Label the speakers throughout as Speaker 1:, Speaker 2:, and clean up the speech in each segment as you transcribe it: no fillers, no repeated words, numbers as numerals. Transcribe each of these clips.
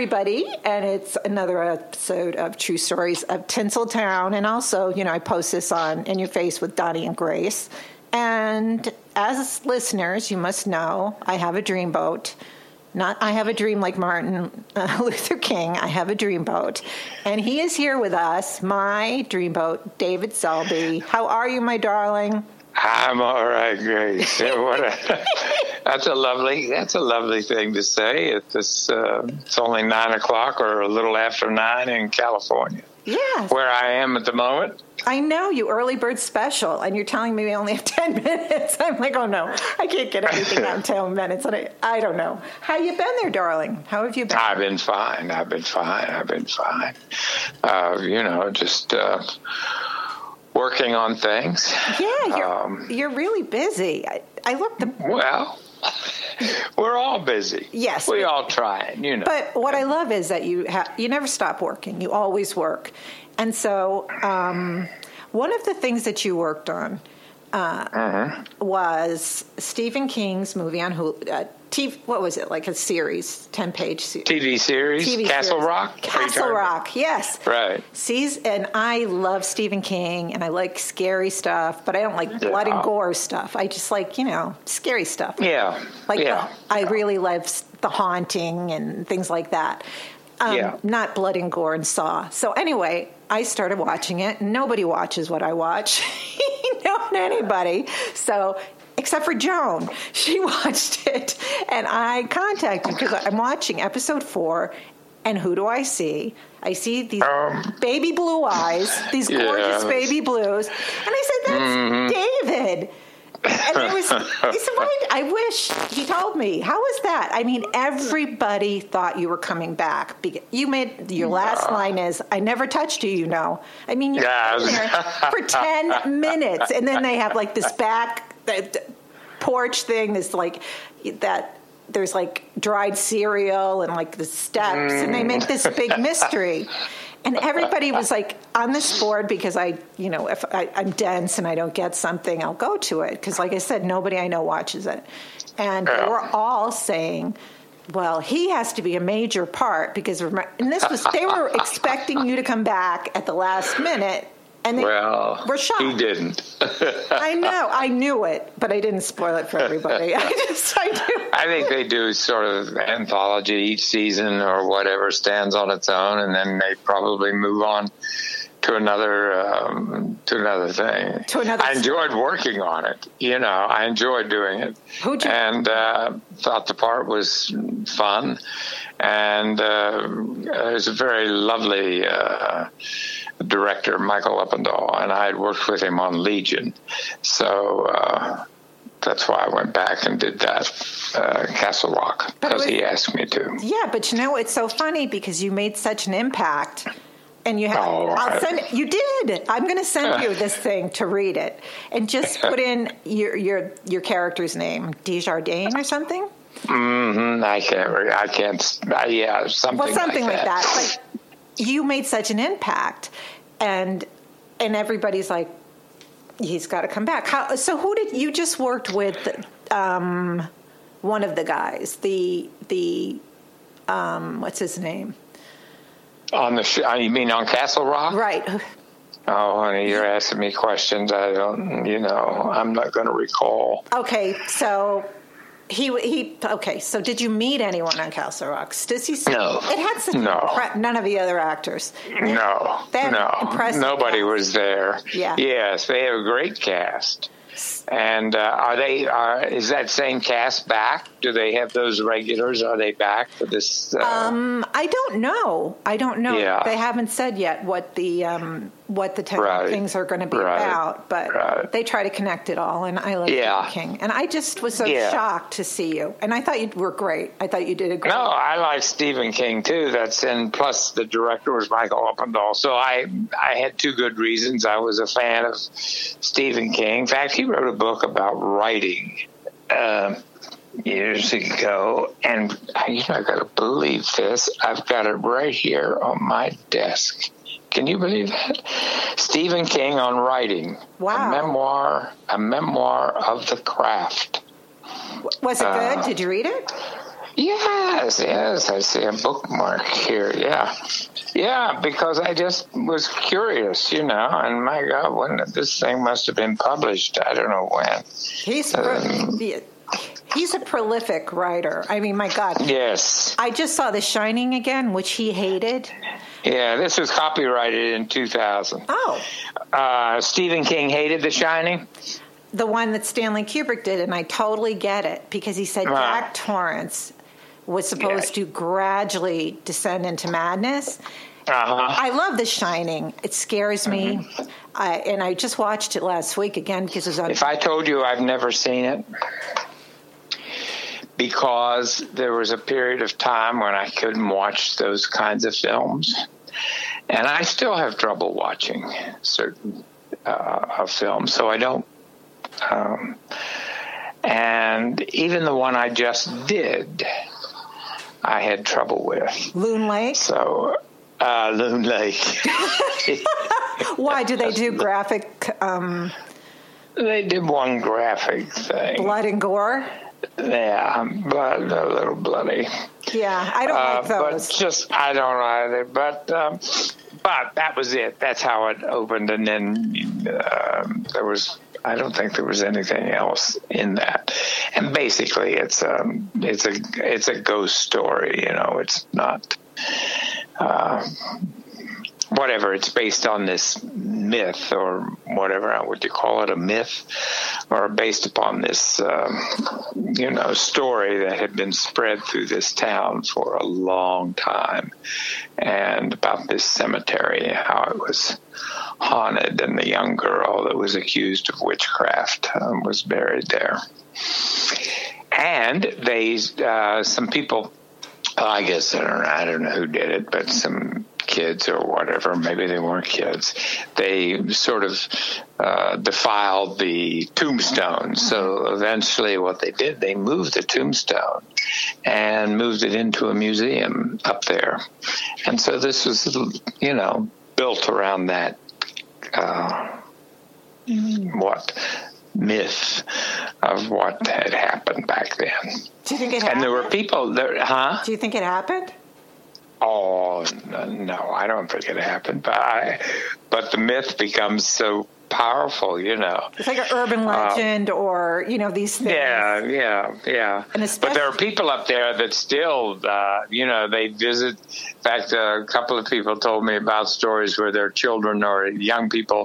Speaker 1: everybody, and it's another episode of True Stories of Tinseltown. And also, I post this on In Your Face with Donnie and Grace. And as listeners, you must know I have a dreamboat. Not I have a dream like Martin Luther King. I have a dreamboat. And he is here with us, my dreamboat, David Selby. How are you, my darling?
Speaker 2: I'm all right, Grace. That's a lovely thing to say. It's only 9:00 or a little after 9 in California.
Speaker 1: Yes.
Speaker 2: Where I am at the moment.
Speaker 1: I know, you early bird special, and you're telling me we only have 10 minutes. I'm like, oh no, I can't get everything out in 10 minutes. And I don't know. How you been there, darling? How have you been?
Speaker 2: I've been fine. Just working on things.
Speaker 1: Yeah, you're really busy. I looked.
Speaker 2: Well, we're all busy.
Speaker 1: Yes.
Speaker 2: We all try,
Speaker 1: But what I love is that you never stop working. You always work. And so one of the things that you worked on was Stephen King's movie on Hulu. What was it, like a series, 10-page series?
Speaker 2: TV series? Castle Rock?
Speaker 1: Castle Rock, yes.
Speaker 2: Right.
Speaker 1: And I love Stephen King, and I like scary stuff, but I don't like blood and gore stuff. I just like, scary stuff.
Speaker 2: Yeah.
Speaker 1: I really love The Haunting and things like that. Not blood and gore and Saw. So anyway, I started watching it. Nobody watches what I watch. Not anybody. So, except for Joan. She watched it. And I contacted because I'm watching episode 4. And who do I see? I see these baby blue eyes, these gorgeous baby blues. And I said, that's David. And he said, I wish he told me. How was that? I mean, everybody thought you were coming back. You made your last line is, I never touched you, I mean, you're there for 10 minutes. And then they have like this back porch thing, this like that. There's like dried cereal and like the steps. And they make this big mystery. And everybody was like on this board because if I'm dense and I don't get something, I'll go to it. Because like I said, nobody I know watches it. And they were all saying, well, he has to be a major part because they were expecting you to come back at the last minute. And they were shocked.
Speaker 2: He didn't.
Speaker 1: I know. I knew it, but I didn't spoil it for everybody. I do.
Speaker 2: I think they do sort of anthology each season or whatever stands on its own, and then they probably move on to another thing. I enjoyed working on it. I enjoyed doing it. And thought the part was fun. And it was a very lovely director, Michael Uppendahl, and I had worked with him on Legion. So that's why I went back and did that, Castle Rock, because he asked me to.
Speaker 1: Yeah, but it's so funny because you made such an impact. And you have, you did. I'm going to send you this thing to read it, and just put in your character's name, Desjardins or something.
Speaker 2: I can't. Something.
Speaker 1: Well, something like that. Like you made such an impact, and everybody's like, he's got to come back. So who did you just worked with? One of the guys. The what's his name?
Speaker 2: On the show, you mean on Castle Rock?
Speaker 1: Right.
Speaker 2: Oh, honey, you're asking me questions I don't, I'm not going to recall.
Speaker 1: Okay, so so did you meet anyone on Castle Rock? Does he?
Speaker 2: No.
Speaker 1: It had such none of the other actors.
Speaker 2: No. Nobody was there.
Speaker 1: Yeah.
Speaker 2: Yes, they have a great cast. And is that same cast back? Do they have those regulars? Are they back for this?
Speaker 1: I don't know.
Speaker 2: Yeah.
Speaker 1: They haven't said yet what the things are going to be about, but they try to connect it all. And I love Stephen King, and I just was so shocked to see you. And I thought you were great. I thought you did a great.
Speaker 2: No, I like Stephen King too. Plus the director was Michael Uppendahl. So I had two good reasons. I was a fan of Stephen King. In fact, he wrote a book about writing years ago, and you're not going to believe this. I've got it right here on my desk. Can you believe that? Stephen King on writing.
Speaker 1: Wow.
Speaker 2: A memoir of the craft.
Speaker 1: Was it good? Did you read it?
Speaker 2: Yeah, Yes, I see a bookmark here. Yeah, because I just was curious, and my God, when this thing must have been published, I don't know when.
Speaker 1: He's a prolific writer. I mean, my God.
Speaker 2: Yes.
Speaker 1: I just saw The Shining again, which he hated.
Speaker 2: Yeah, this was copyrighted in 2000.
Speaker 1: Oh.
Speaker 2: Stephen King hated The Shining?
Speaker 1: The one that Stanley Kubrick did, and I totally get it, because he said Jack Torrance was supposed to gradually descend into madness. I love The Shining. It scares me. And I just watched it last week again because it was on.
Speaker 2: If I told you I've never seen it, because there was a period of time when I couldn't watch those kinds of films. And I still have trouble watching certain films, so I don't. And even the one I just did, I had trouble with.
Speaker 1: Loon Lake?
Speaker 2: So, Loon Lake.
Speaker 1: Why? Do they do graphic?
Speaker 2: They did one graphic thing.
Speaker 1: Blood and gore?
Speaker 2: Yeah, but a little bloody.
Speaker 1: Yeah, I don't like those.
Speaker 2: I don't either. But that was it. That's how it opened. And then I don't think there was anything else in that. And basically, it's a ghost story. It's not. Whatever, it's based on this myth or whatever, would you call it, a myth? Or based upon this, story that had been spread through this town for a long time. And about this cemetery, how it was haunted, and the young girl that was accused of witchcraft was buried there. And some people, I guess, I don't know who did it, but some kids or whatever, maybe they weren't kids, they sort of defiled the tombstone. So eventually what they did, they moved the tombstone and moved it into a museum up there. And so this was, built around that, myth of what had happened back then.
Speaker 1: Do you think it happened?
Speaker 2: And there were people there, huh?
Speaker 1: Do you think it happened?
Speaker 2: Oh, no, I don't think it happened. But the myth becomes so powerful,
Speaker 1: It's like an urban legend or, these things.
Speaker 2: Yeah. But there are people up there that still, they visit. In fact, a couple of people told me about stories where their children or young people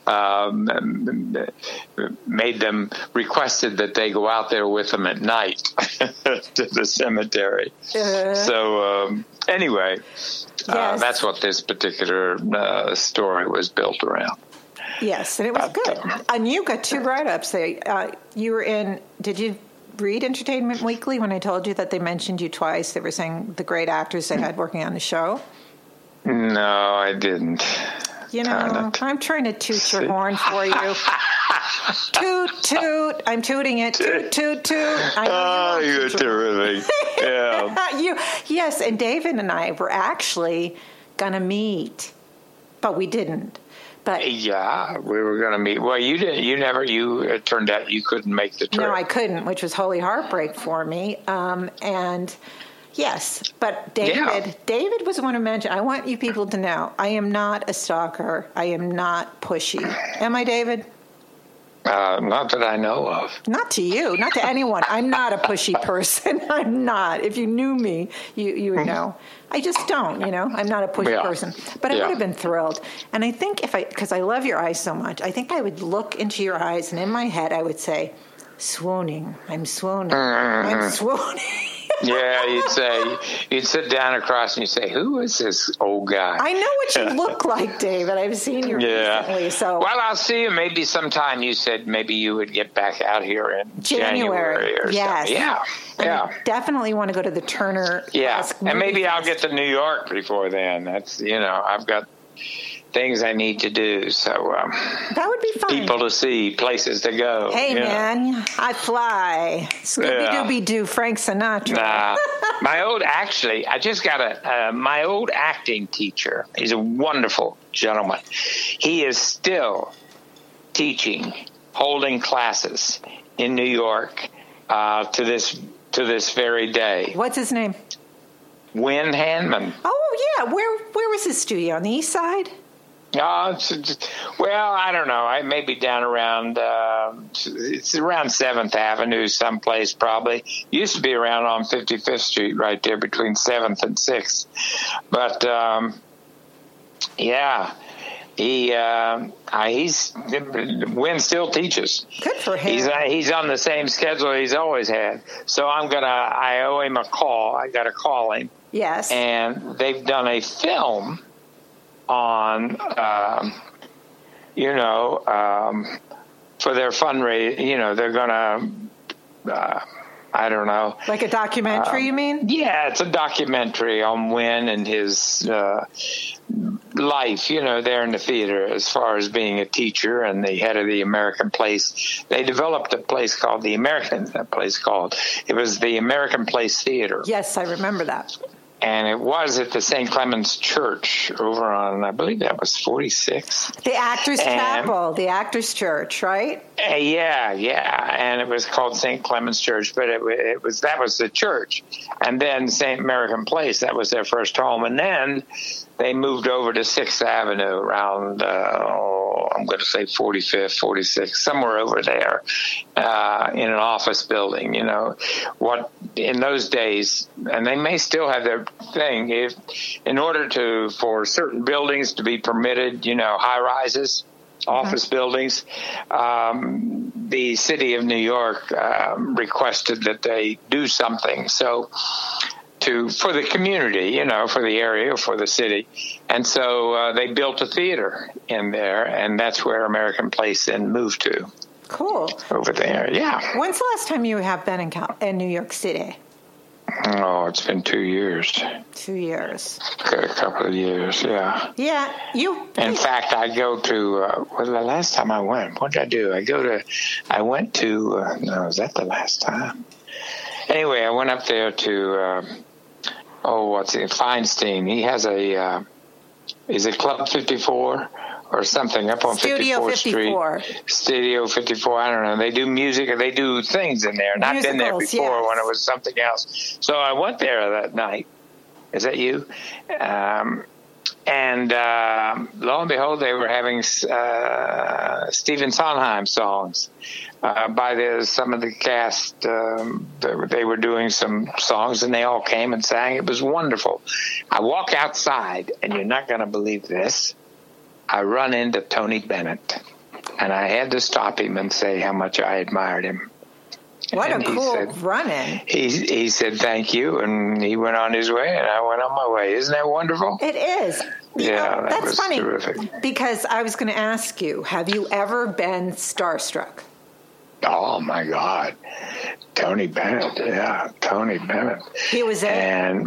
Speaker 2: requested that they go out there with them at night to the cemetery. So anyway,
Speaker 1: yes.
Speaker 2: That's what this particular story was built around.
Speaker 1: Yes, and it was good. And you got 2 write-ups. You were in. Did you read Entertainment Weekly when I told you that they mentioned you twice? They were saying the great actors they had working on the show.
Speaker 2: No, I didn't.
Speaker 1: I'm trying to toot your horn for you. Toot, toot. I'm tooting it. Toot, toot, toot.
Speaker 2: You're terrific. Yeah.
Speaker 1: Yes, and David and I were actually going to meet, but we didn't. But
Speaker 2: yeah, we were going to meet. Well, you didn't. It turned out you couldn't make the trip.
Speaker 1: No, I couldn't, which was holy heartbreak for me. And yes, but David was the one who mentioned. I want you people to know, I am not a stalker. I am not pushy. Am I, David?
Speaker 2: Not that I know of.
Speaker 1: Not to you, not to anyone. I'm not a pushy person. I'm not. If you knew me, you would know. I just don't, I'm not a pushy person. But I would have been thrilled. And I think because I love your eyes so much, I think I would look into your eyes and in my head I would say, swooning. I'm swooning. I'm swooning.
Speaker 2: Yeah, you'd sit down across and you'd say, who is this old guy?
Speaker 1: I know what you look like, David. I've seen you recently. So.
Speaker 2: Well, I'll see you maybe sometime. You said maybe you would get back out here in January or something. Yeah.
Speaker 1: I definitely want to go to the Turner.
Speaker 2: Yeah, and maybe I'll get to New York before then. That's, I've got things I need to do. So
Speaker 1: that would be fun.
Speaker 2: People to see, places to go.
Speaker 1: Hey, man, I fly. Scooby-Dooby-Doo, Frank Sinatra.
Speaker 2: Nah, I just got my old acting teacher. He's a wonderful gentleman. He is still teaching, holding classes in New York to this very day.
Speaker 1: What's his name?
Speaker 2: Win Handman.
Speaker 1: Oh, yeah. Where was his studio? On the east side?
Speaker 2: Well, I don't know. I may be down around, it's around 7th Avenue someplace probably. Used to be around on 55th Street right there between 7th and 6th. But, yeah, Win still teaches.
Speaker 1: Good for him.
Speaker 2: He's on the same schedule he's always had. So I owe him a call. I got to call him.
Speaker 1: Yes.
Speaker 2: And they've done a film on, for their fundraiser, they're going to, I don't know.
Speaker 1: Like a documentary, you mean?
Speaker 2: Yeah, it's a documentary on Win and his life, there in the theater as far as being a teacher and the head of the American Place. They developed a place called it was the American Place Theater.
Speaker 1: Yes, I remember that.
Speaker 2: And it was at the St. Clement's Church over on, I believe that was 46.
Speaker 1: The Actors Chapel, the Actors Church, right?
Speaker 2: Yeah. And it was called St. Clement's Church, but that was the church. And then St. American Place, that was their first home. And then they moved over to 6th Avenue around, I'm going to say 45th, 46th, somewhere over there, in an office building, what in those days, and they may still have their thing, if in order for certain buildings to be permitted, high rises, office buildings, the city of New York requested that they do something. So for the community, for the area, for the city. And so they built a theater in there, and that's where American Place then moved to.
Speaker 1: Cool.
Speaker 2: Over there, yeah.
Speaker 1: When's the last time you have been in New York City?
Speaker 2: Oh, it's been 2 years.
Speaker 1: 2 years.
Speaker 2: A couple of years, yeah.
Speaker 1: Yeah,
Speaker 2: In fact, I go to, the last time I went, what did I do? Was that the last time? Anyway, I went up there to, Feinstein. He has is it Club 54 or something up on
Speaker 1: Studio
Speaker 2: 54th Street? Studio 54. I don't know. They do music and they do things in there. And I've been there before when it was something else. So I went there that night. Is that you? And lo and behold, they were having Stephen Sondheim songs by some of the cast. They were doing some songs, and they all came and sang. It was wonderful. I walk outside, and you're not going to believe this. I run into Tony Bennett, and I had to stop him and say how much I admired him.
Speaker 1: What a cool run-in.
Speaker 2: He said thank you, and he went on his way, and I went on my way. Isn't that wonderful?
Speaker 1: It is.
Speaker 2: That was
Speaker 1: funny,
Speaker 2: terrific.
Speaker 1: Because I was going to ask you, have you ever been starstruck?
Speaker 2: Oh, my God. Tony Bennett. Yeah, Tony Bennett.
Speaker 1: He was
Speaker 2: And,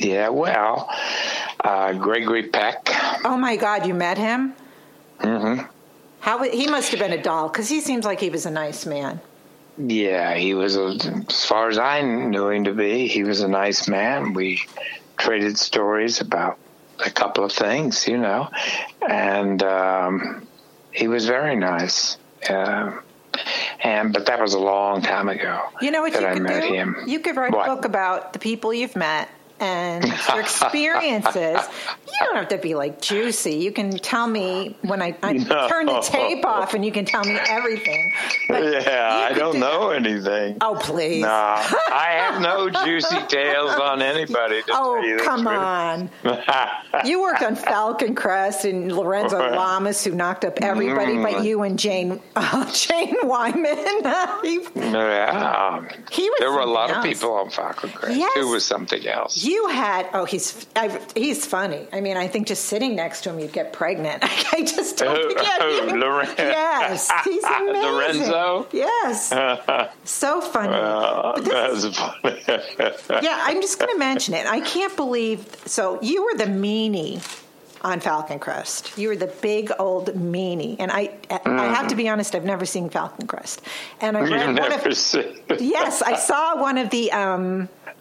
Speaker 2: Gregory Peck.
Speaker 1: Oh, my God, you met him?
Speaker 2: Mm-hmm.
Speaker 1: He must have been a doll, because he seems like he was a nice man. Yeah,
Speaker 2: he was, as far as I knew him to be, he was a nice man. We traded stories about a couple of things, and he was very nice. But that was a long time ago.
Speaker 1: You know what you could do? Him. You could write a book about the people you've met and your experiences. You don't have to be like juicy. You can tell me when I turn the tape off, and you can tell me everything. But
Speaker 2: I don't know anything.
Speaker 1: Oh, please.
Speaker 2: No, I have no juicy tales on anybody.
Speaker 1: Come on. You worked on Falcon Crest and Lorenzo Lamas, who knocked up everybody but you and Jane Wyman.
Speaker 2: There were a lot of people on Falcon Crest.
Speaker 1: Yes.
Speaker 2: Who was something else.
Speaker 1: You had, he's funny. I mean, I think just sitting next to him, you'd get pregnant. I just don't think
Speaker 2: Lorenzo.
Speaker 1: Yes, he's amazing.
Speaker 2: Lorenzo?
Speaker 1: Yes. So funny.
Speaker 2: That's funny.
Speaker 1: Yeah, I'm just going to mention it. I can't believe, so you were the meanie on Falcon Crest. You were the big old meanie. And I have to be honest, I've never seen Falcon Crest. And I read
Speaker 2: You've never seen it.
Speaker 1: Yes, I saw one of the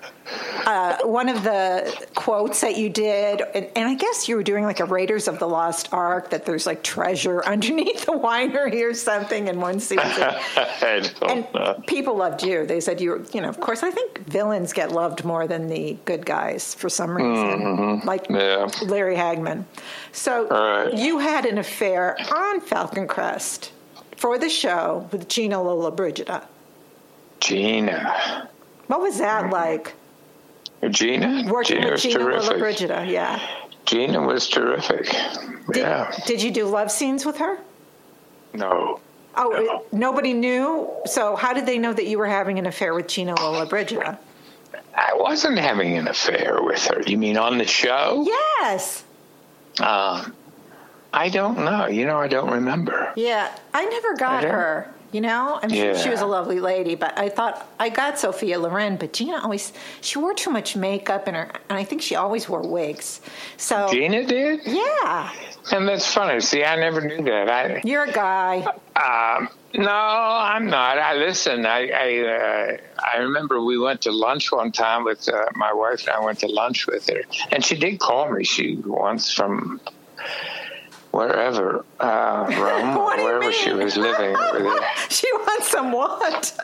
Speaker 1: one of the quotes that you did, and I guess you were doing like a Raiders of the Lost Ark, that there's like treasure underneath the winery or something in one season. And people loved you. They said of course, I think villains get loved more than the good guys for some reason, like Larry Hagman. So you had an affair on Falcon Crest for the show with Gina Lollobrigida.
Speaker 2: Gina.
Speaker 1: What was that like?
Speaker 2: Gina?
Speaker 1: Working
Speaker 2: Gina
Speaker 1: with
Speaker 2: was
Speaker 1: Gina
Speaker 2: terrific.
Speaker 1: Lollobrigida, yeah.
Speaker 2: Gina was terrific.
Speaker 1: Did you do love scenes with her?
Speaker 2: No.
Speaker 1: Oh,
Speaker 2: no.
Speaker 1: Nobody knew? So how did they know that you were having an affair with Gina Lollobrigida?
Speaker 2: I wasn't having an affair with her. You mean on the show?
Speaker 1: Yes.
Speaker 2: I don't know. I don't remember.
Speaker 1: Yeah, I never got her. I'm sure she was a lovely lady, but I thought I got Sophia Loren, but Gina she wore too much makeup and I think she always wore wigs. So
Speaker 2: Gina did?
Speaker 1: Yeah.
Speaker 2: And that's funny. See, I never knew that.
Speaker 1: You're a guy.
Speaker 2: No, I'm not. I remember we went to lunch one time with my wife, and I went to lunch with her, and she did call me. She once from wherever, Rome, or wherever she was living over there.
Speaker 1: She wants some what?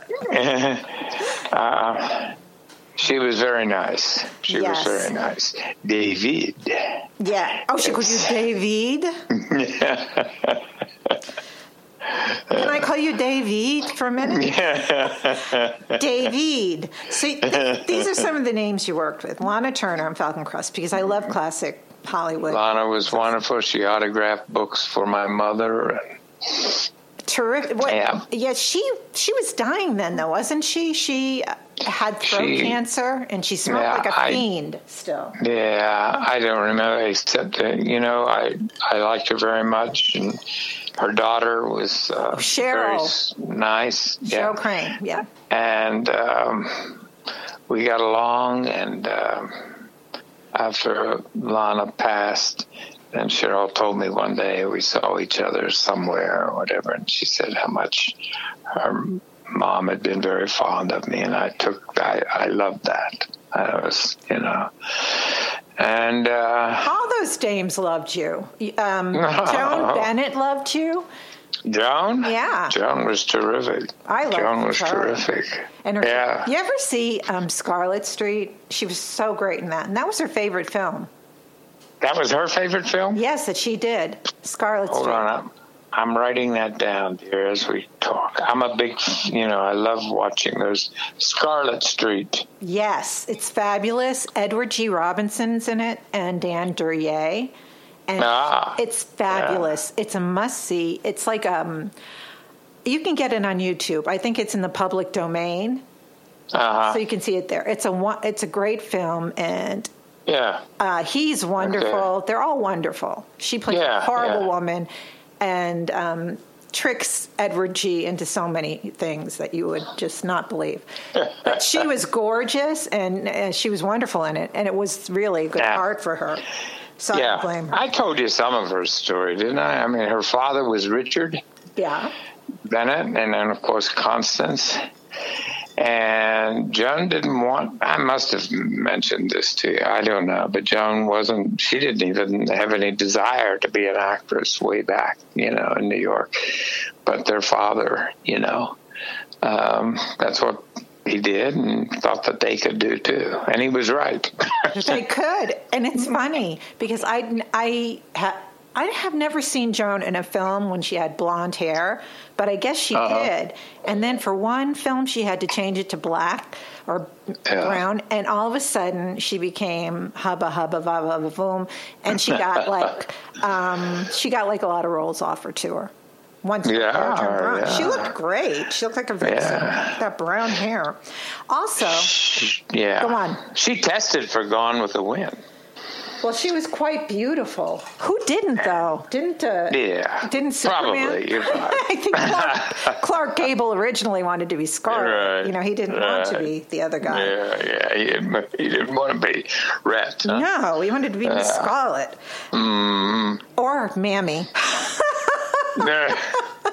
Speaker 2: She was very nice. She was very nice. David.
Speaker 1: Yeah. Oh, she called you David? Can I call you David for a minute?
Speaker 2: Yeah.
Speaker 1: David. See, these are some of the names you worked with. Lana Turner on Falcon Crest, because I love classic Hollywood.
Speaker 2: Lana was wonderful. She autographed books for my mother.
Speaker 1: Terrific. Yeah, she was dying then, though, wasn't she? She had throat cancer, and she smelled like a fiend still.
Speaker 2: Yeah, I don't remember, except that, I liked her very much, and her daughter was
Speaker 1: Cheryl.
Speaker 2: Very nice.
Speaker 1: Cheryl Crane, yeah.
Speaker 2: And we got along, and after Lana passed, then Cheryl told me one day we saw each other somewhere or whatever, and she said how much her mom had been very fond of me, and I loved that. I was, and
Speaker 1: all those dames loved you. Joan Bennett loved you.
Speaker 2: Joan?
Speaker 1: Yeah.
Speaker 2: Joan was terrific.
Speaker 1: I loved
Speaker 2: Joan was
Speaker 1: her.
Speaker 2: terrific.
Speaker 1: And
Speaker 2: you
Speaker 1: ever see Scarlet Street? She was so great in that, and that was her favorite film.
Speaker 2: That was her favorite film?
Speaker 1: Yes, that she did. Scarlet Street.
Speaker 2: Hold on. I'm writing that down, dear, as we talk. I'm a big, I love watching those. Scarlet Street.
Speaker 1: Yes, it's fabulous. Edward G. Robinson's in it, and Dan Duryea. And it's fabulous. Yeah. It's a must-see. It's like, you can get it on YouTube. I think it's in the public domain. So you can see it there. It's a great film, and he's wonderful. Okay. They're all wonderful. She plays a horrible woman, and tricks Edward G. into so many things that you would just not believe. But she was gorgeous, and she was wonderful in it, and it was really a good part for her. So I don't blame her.
Speaker 2: I told you some of her story, didn't I? I mean, her father was Richard Bennett, and then, of course, Constance. And Joan didn't want, I must have mentioned this to you, I don't know, but Joan she didn't even have any desire to be an actress way back, in New York. But their father, that's what he did and thought that they could do too. And he was right.
Speaker 1: They could. And it's funny because I have never seen Joan in a film when she had blonde hair, but I guess she did. And then for one film, she had to change it to black or brown, and all of a sudden she became hubba hubba vava boom, and she got like a lot of roles offered to her. Once she looked great. She looked like a vixen. That brown hair. Also, go on.
Speaker 2: She tested for Gone with the Wind.
Speaker 1: Well, she was quite beautiful. Who didn't, though? Didn't Superman?
Speaker 2: Probably. You're right.
Speaker 1: I think Clark Gable originally wanted to be Scarlet. Right. He didn't want to be the other guy.
Speaker 2: Yeah. He didn't want to be Rhett. Huh?
Speaker 1: No, he wanted to be Miss Scarlet. Or Mammy.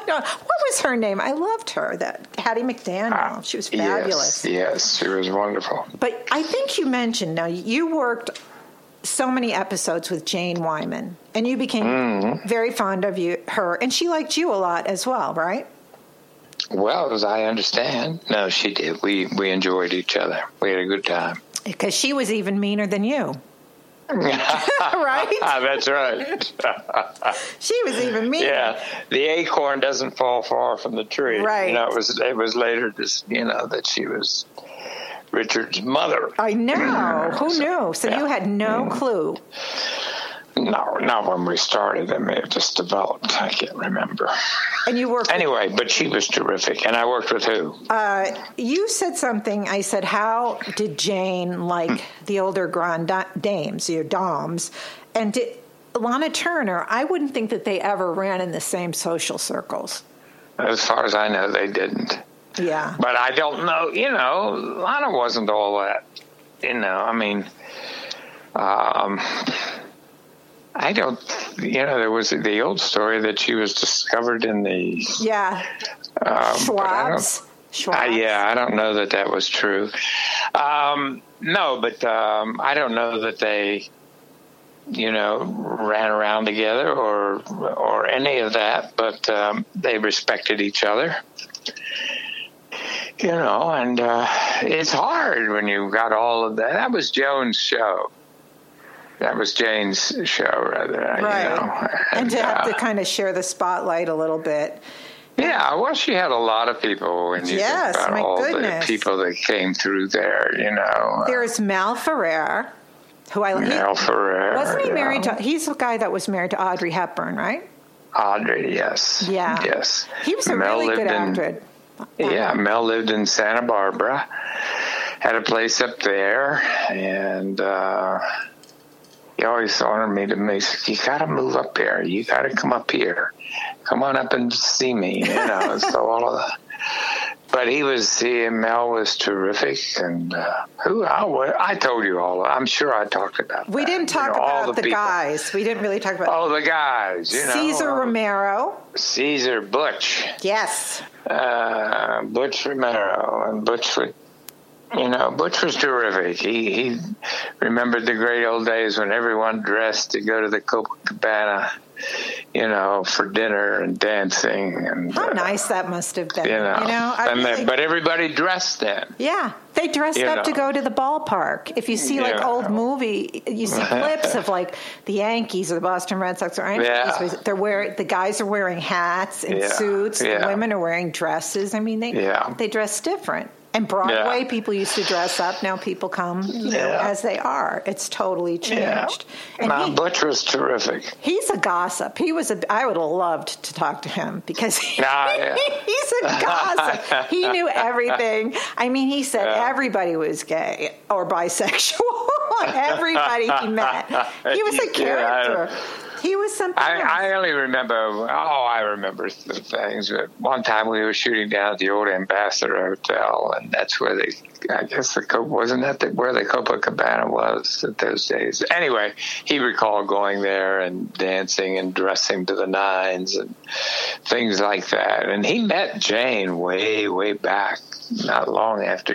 Speaker 1: No, what was her name? I loved her. That Hattie McDaniel. She was fabulous.
Speaker 2: Yes, she was wonderful.
Speaker 1: But I think you mentioned, now you worked so many episodes with Jane Wyman, and you became very fond of her, and she liked you a lot as well, right?
Speaker 2: Well, as I understand. No, she did. We enjoyed each other. We had a good time.
Speaker 1: Because she was even meaner than you. Right?
Speaker 2: That's right.
Speaker 1: She was even meaner.
Speaker 2: Yeah, the acorn doesn't fall far from the tree.
Speaker 1: Right.
Speaker 2: It was later just, that she was Richard's mother.
Speaker 1: I know. Who knew? So you had no clue.
Speaker 2: No, not when we started. It may have just developed. I can't remember.
Speaker 1: And you worked
Speaker 2: anyway, but she was terrific. And I worked with who?
Speaker 1: You said something. I said, how did Jane like the older grand dames, your doms? And did Lana Turner, I wouldn't think that they ever ran in the same social circles.
Speaker 2: As far as I know, they didn't.
Speaker 1: Yeah.
Speaker 2: But I don't know. Lana wasn't all that. I don't, there was the old story that she was discovered in the...
Speaker 1: Schwab's.
Speaker 2: I don't know that was true. No, but I don't know that they, ran around together or any of that, but they respected each other. And it's hard when you've got all of that. That was Joan's show. That was Jane's show, rather.
Speaker 1: Right. And to have to kind of share the spotlight a little bit.
Speaker 2: Yeah, well, she had a lot of people when you think about all
Speaker 1: goodness.
Speaker 2: The people that came through there,
Speaker 1: There's Mal Ferrer, who I like.
Speaker 2: Mal Ferrer.
Speaker 1: Wasn't he married to... He's the guy that was married to Audrey Hepburn, right?
Speaker 2: Audrey, yes.
Speaker 1: Yeah.
Speaker 2: Yes.
Speaker 1: He was a really good actor.
Speaker 2: Yeah, Mel lived in Santa Barbara, had a place up there, and he always wanted me to make, you got to move up here. You got to come up here. Come on up and see me, so all of that. But Mel was terrific, and I told you all. I'm sure I talked about.
Speaker 1: We didn't talk about the guys. We didn't really talk about.
Speaker 2: Oh, the guys.
Speaker 1: Cesar Romero.
Speaker 2: Cesar Butch.
Speaker 1: Yes.
Speaker 2: Butch Romero, and Butch would. Butch was terrific. He remembered the great old days when everyone dressed to go to the Copacabana, for dinner and dancing. And
Speaker 1: how nice that must have been.
Speaker 2: But everybody dressed then.
Speaker 1: Yeah, they dressed up to go to the ballpark. If you see old movie, you see clips of the Yankees or the Boston Red Sox or Yankees. The guys are wearing hats and suits. The women are wearing dresses. I mean, they dress different. And Broadway, people used to dress up. Now people come, as they are. It's totally changed.
Speaker 2: Yeah. And Butch was terrific.
Speaker 1: He's a gossip. I would have loved to talk to him because he's a gossip. He knew everything. I mean, he said everybody was gay or bisexual. Everybody he met. He was a character. He was something else.
Speaker 2: I only remember, I remember some things. One time we were shooting down at the old Ambassador Hotel, and that's where wasn't that where the Copacabana was at those days? Anyway, he recalled going there and dancing and dressing to the nines and things like that. And he met Jane way, way back, not long after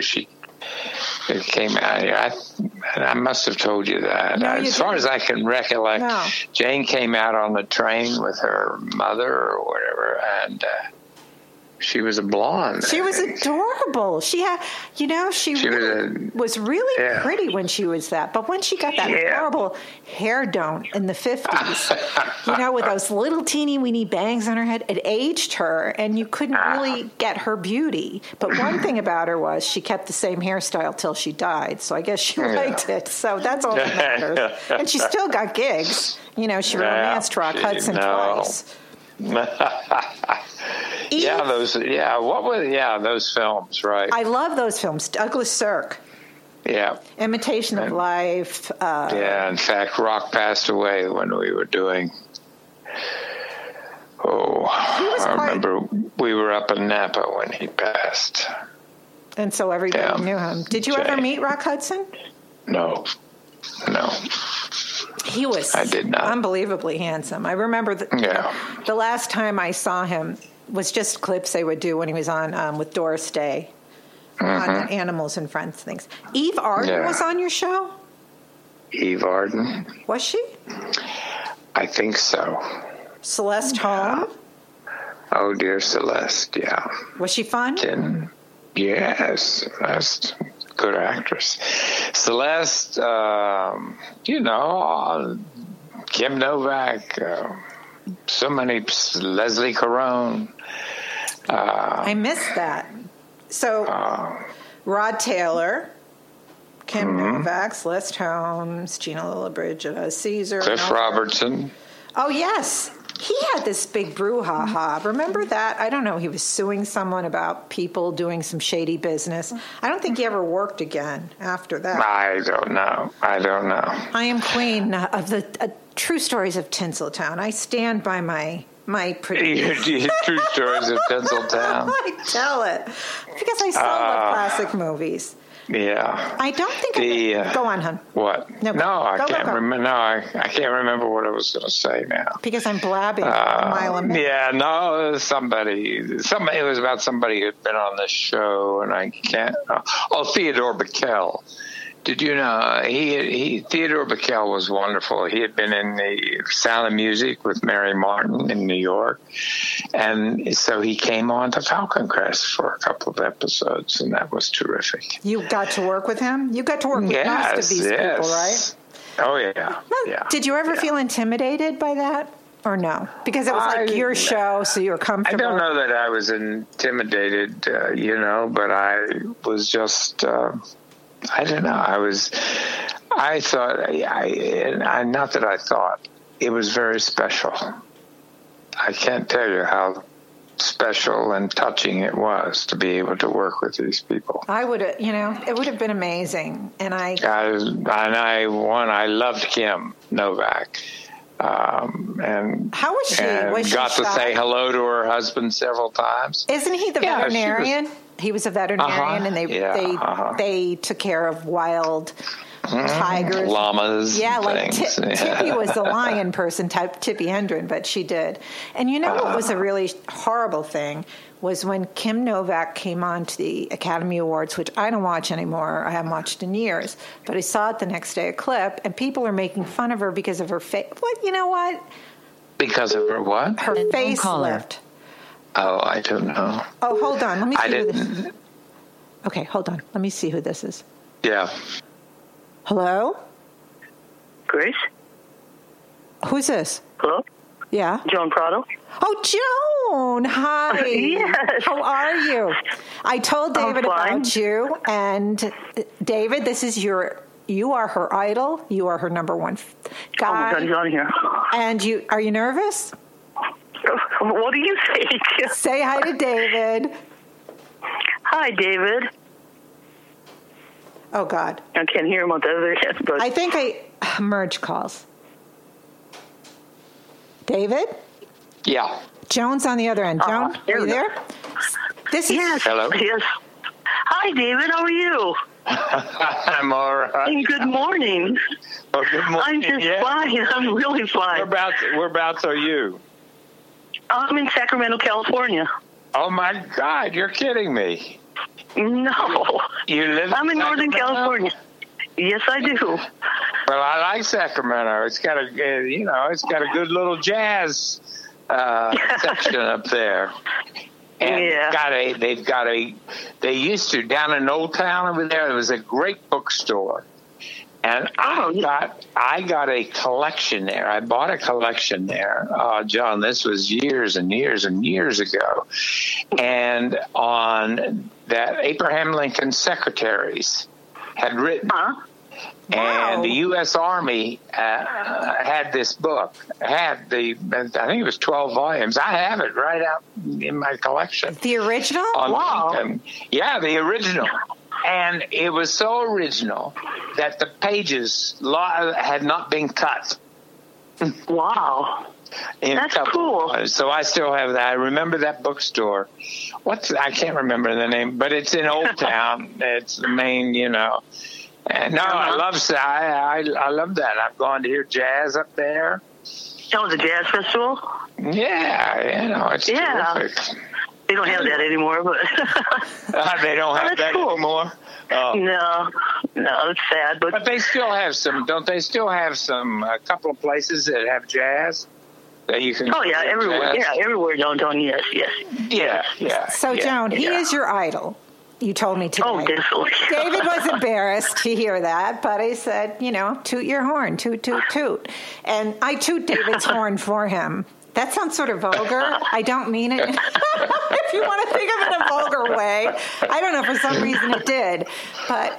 Speaker 2: it came out. I must have told you that.
Speaker 1: No,
Speaker 2: as far as I can recollect, Jane came out on the train with her mother or whatever, and she was a blonde.
Speaker 1: She was adorable. She had, was really pretty when she was that. But when she got that horrible hair done in the 50s, with those little teeny weeny bangs on her head, it aged her, and you couldn't really get her beauty. But one thing about her was she kept the same hairstyle till she died. So I guess she liked it. So that's all that matters. And she still got gigs. She romanced Rock Hudson twice.
Speaker 2: Those films, right?
Speaker 1: I love those films. Douglas Sirk.
Speaker 2: Yeah.
Speaker 1: Imitation of Life.
Speaker 2: In fact, Rock passed away when we were doing. I remember we were up in Napa when he passed.
Speaker 1: And so everybody knew him. Did you ever meet Rock Hudson?
Speaker 2: No.
Speaker 1: He was
Speaker 2: unbelievably
Speaker 1: handsome. I remember the last time I saw him, was just clips they would do when he was on with Doris Day on Animals and Friends things. Eve Arden was on your show?
Speaker 2: Eve Arden?
Speaker 1: Was she?
Speaker 2: I think so.
Speaker 1: Celeste Holm?
Speaker 2: Oh, dear Celeste, yeah.
Speaker 1: Was she fun?
Speaker 2: Yes, Celeste, good actress. Celeste, Kim Novak, so many, Leslie Caron.
Speaker 1: I missed that. So, Rod Taylor, Kim Novak, Celeste Holmes, Gina Lollobrigida, Caesar.
Speaker 2: Cliff Robertson.
Speaker 1: Oh, yes. He had this big brouhaha. Remember that? I don't know. He was suing someone about people doing some shady business. I don't think he ever worked again after that.
Speaker 2: I don't know.
Speaker 1: I am queen of the true stories of Tinseltown. I stand by my
Speaker 2: True stories of Tinseltown.
Speaker 1: I tell it because I still love classic movies.
Speaker 2: Yeah,
Speaker 1: I don't think. Go on, hon.
Speaker 2: What? I can't remember. No, I can't remember what I was going to say now
Speaker 1: because I'm blabbing a mile a minute.
Speaker 2: Yeah, no, somebody. It was about somebody who'd been on this show, and I can't. Theodore Bikel. Did you know Theodore Bikel was wonderful? He had been in the Sound of Music with Mary Martin in New York, and so he came on to Falcon Crest for a couple of episodes, and that was terrific.
Speaker 1: You got to work with him? You got to work with most of these people, right?
Speaker 2: Oh, yeah. Yeah.
Speaker 1: Did you ever feel intimidated by that? Or no? Because it was like your show, so you were comfortable.
Speaker 2: I don't know that I was intimidated, but I was just... I don't know. I thought, not that I thought, it was very special. I can't tell you how special and touching it was to be able to work with these people.
Speaker 1: I would have, it would have been amazing. And I
Speaker 2: loved Kim Novak. And
Speaker 1: how was she? Was she
Speaker 2: got
Speaker 1: shy?
Speaker 2: To say hello to her husband several times.
Speaker 1: Isn't he the veterinarian? He was a veterinarian, and they took care of wild tigers,
Speaker 2: llamas.
Speaker 1: Yeah, like Tippi was the lion person, Tippi Hedren, but she did. And what was a really horrible thing was when Kim Novak came on to the Academy Awards, which I don't watch anymore. I haven't watched in years, but I saw it the next day, a clip, and people are making fun of her because of her face. What? You know what?
Speaker 2: Because of her what?
Speaker 1: Her facelift.
Speaker 2: Oh, I don't know.
Speaker 1: Oh, hold on. Let me see who this is. Okay, hold on. Let me see who this is.
Speaker 2: Yeah.
Speaker 3: Hello? Grace?
Speaker 1: Who's this?
Speaker 3: Hello?
Speaker 1: Yeah.
Speaker 3: Joan Prado?
Speaker 1: Oh, Joan. Hi.
Speaker 3: Yes.
Speaker 1: How are you? I told David about you. And David, you are her idol. You are her number one guy.
Speaker 3: Oh, my God, he's on here.
Speaker 1: And are you nervous?
Speaker 3: What do you think?
Speaker 1: Say hi to David.
Speaker 3: Hi, David.
Speaker 1: Oh, God.
Speaker 3: I can't hear him on the other end, but...
Speaker 1: I think I merge calls. David?
Speaker 2: Yeah.
Speaker 1: Joan's on the other end. Joan, are you there?
Speaker 3: Yes.
Speaker 2: Hello.
Speaker 3: Yes. Hi, David. How are you?
Speaker 2: I'm all right.
Speaker 3: And good morning.
Speaker 2: Oh, good morning.
Speaker 3: I'm just fine. I'm really fine.
Speaker 2: Whereabouts are you?
Speaker 3: I'm in Sacramento, California.
Speaker 2: Oh, my God. You're kidding me.
Speaker 3: No.
Speaker 2: You live
Speaker 3: I'm in Northern California. Yes, I do.
Speaker 2: Well, I like Sacramento. It's got a good little jazz section up there. And they used to, down in Old Town over there was a great bookstore. And I got a collection there. I bought a collection there. John, this was years and years and years ago. And on that, Abraham Lincoln's secretaries had written.
Speaker 1: Wow.
Speaker 2: And the U.S. Army had this book. I think it was 12 volumes. I have it right out in my collection.
Speaker 1: The original?
Speaker 2: Wow. Lincoln. Yeah, the original. And it was so original that the pages had not been cut.
Speaker 3: Wow. That's cool.
Speaker 2: So I still have that. I remember that bookstore. I can't remember the name, but it's in Old Town. It's the main, And I love that. I've gone to hear jazz up there.
Speaker 3: Oh, the jazz festival?
Speaker 2: Yeah, it's terrific.
Speaker 3: They don't have that anymore, but
Speaker 2: they don't have that anymore. Oh.
Speaker 3: No, it's sad,
Speaker 2: but they still have some. Don't they still have some? A couple of places that have jazz that you can.
Speaker 3: Oh yeah, everywhere. Jazz. Yeah, everywhere downtown. Yes.
Speaker 2: Yeah.
Speaker 1: So Joan, he is your idol. You told me today.
Speaker 3: Oh, definitely.
Speaker 1: David was embarrassed to hear that, but I said, toot your horn, toot, toot, toot. And I toot David's horn for him. That sounds sort of vulgar. I don't mean it. If you want to think of it in a vulgar way. I don't know, for some reason it did. But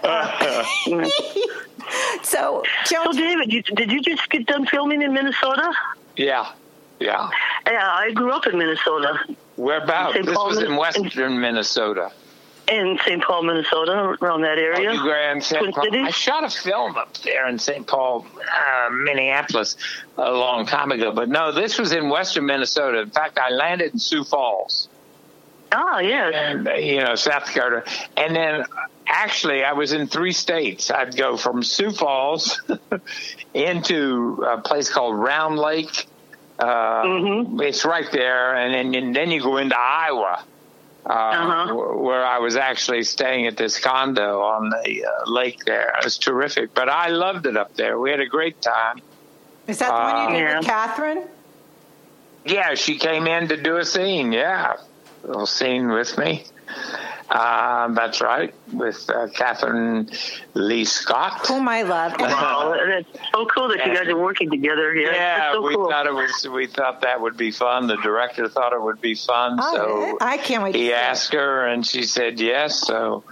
Speaker 1: So, Joan.
Speaker 3: So, David, did you just get done filming in Minnesota?
Speaker 2: Yeah.
Speaker 3: Yeah, I grew up in Minnesota.
Speaker 2: Whereabouts? This was in western Minnesota.
Speaker 3: In St. Paul, Minnesota, around that area.
Speaker 2: I shot a film up there in St. Paul, Minneapolis, a long time ago. But no, this was in western Minnesota. In fact, I landed in Sioux Falls.
Speaker 3: Ah, yes.
Speaker 2: And, South Dakota. And then, actually, I was in 3 states. I'd go from Sioux Falls into a place called Round Lake. It's right there. And then you go into Iowa. Where I was actually staying at this condo on the lake there. It was terrific, but I loved it up there. We had a great time.
Speaker 1: Is that the one you did with Catherine?
Speaker 2: Yeah, she came in to do a scene, a little scene with me. That's right, with Catherine Lee Scott.
Speaker 1: Whom I love.
Speaker 3: Wow, that's so cool that you guys are working together.
Speaker 2: Yeah,
Speaker 3: so
Speaker 2: we
Speaker 3: cool.
Speaker 2: We thought that would be fun. The director thought it would be fun, so
Speaker 1: I can't wait.
Speaker 2: He asked her, and she said yes. So,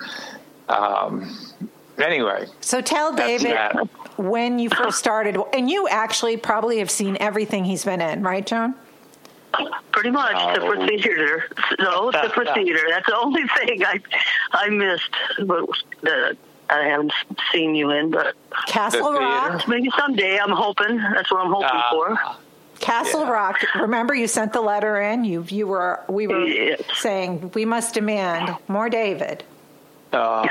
Speaker 2: anyway.
Speaker 1: So tell David when you first started, and you actually probably have seen everything he's been in, right, Joan?
Speaker 3: Pretty much, except for theater. No, except for theater. That's the only thing I missed, but I haven't seen you in. But
Speaker 1: Castle Rock.
Speaker 3: Maybe someday. I'm hoping. That's what I'm hoping for.
Speaker 1: Castle Rock. Remember, you sent the letter in. We were saying we must demand more David.
Speaker 2: That's